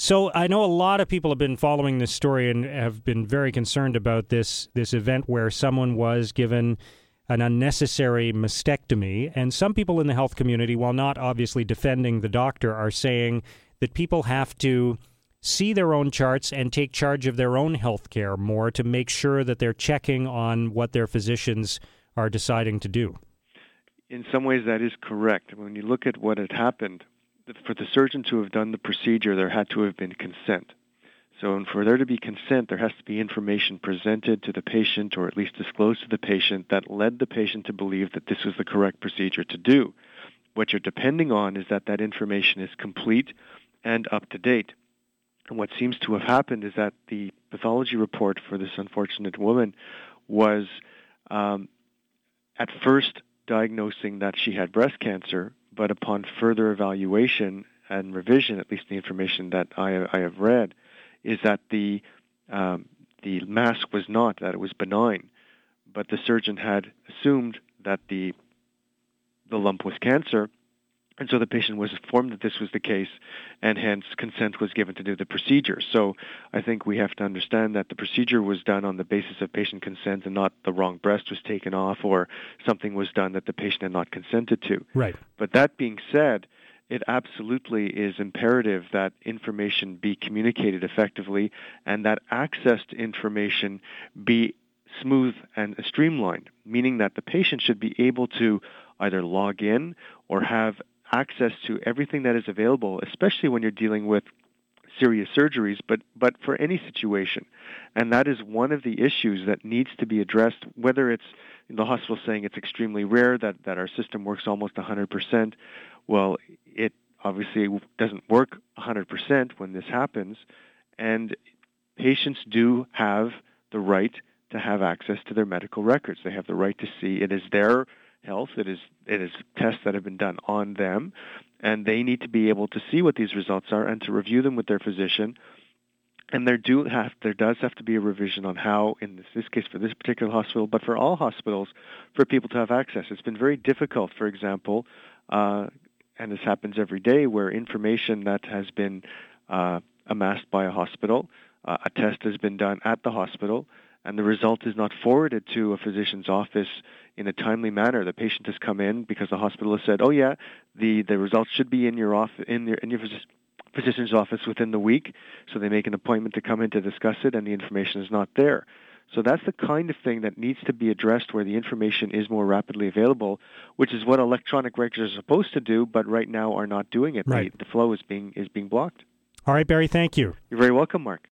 So I know a lot of people have been following this story and have been very concerned about this event where someone was given an unnecessary mastectomy. And some people in the health community, while not obviously defending the doctor, are saying that people have to see their own charts and take charge of their own health care more to make sure that they're checking on what their physicians are deciding to do. In some ways, that is correct. When you look at what had happened, for the surgeon to have done the procedure, there had to have been consent. So for there to be consent, there has to be information presented to the patient or at least disclosed to the patient that led the patient to believe that this was the correct procedure to do. What you're depending on is that that information is complete and up to date. And what seems to have happened is that the pathology report for this unfortunate woman was at first diagnosing that she had breast cancer, but upon further evaluation and revision, at least the information that I have read, is that the mass was not, that it was benign. But the surgeon had assumed that the lump was cancer, and so the patient was informed that this was the case, and hence consent was given to do the procedure. So I think we have to understand that the procedure was done on the basis of patient consent and not the wrong breast was taken off or something was done that the patient had not consented to. Right. But that being said, it absolutely is imperative that information be communicated effectively and that access to information be smooth and streamlined, meaning that the patient should be able to either log in or have access to everything that is available, especially when you're dealing with serious surgeries, but for any situation. And that is one of the issues that needs to be addressed, whether it's the hospital saying it's extremely rare, that our system works almost 100%. Well, it obviously doesn't work 100% when this happens, and patients do have the right to have access to their medical records. They have the right to see it is their health, it is tests that have been done on them, and they need to be able to see what these results are and to review them with their physician. And there does have to be a revision on how, in this case for this particular hospital, but for all hospitals, for people to have access. It's been very difficult, for example, and this happens every day, where information that has been amassed by a hospital, a test has been done at the hospital, and the result is not forwarded to a physician's office in a timely manner. The patient has come in because the hospital has said, "Oh yeah, the results should be in your physician's office within the week." So they make an appointment to come in to discuss it, and the information is not there. So that's the kind of thing that needs to be addressed, where the information is more rapidly available, which is what electronic records are supposed to do, but right now are not doing it. Right. The flow is being blocked. All right, Barry, thank you. You're very welcome, Mark.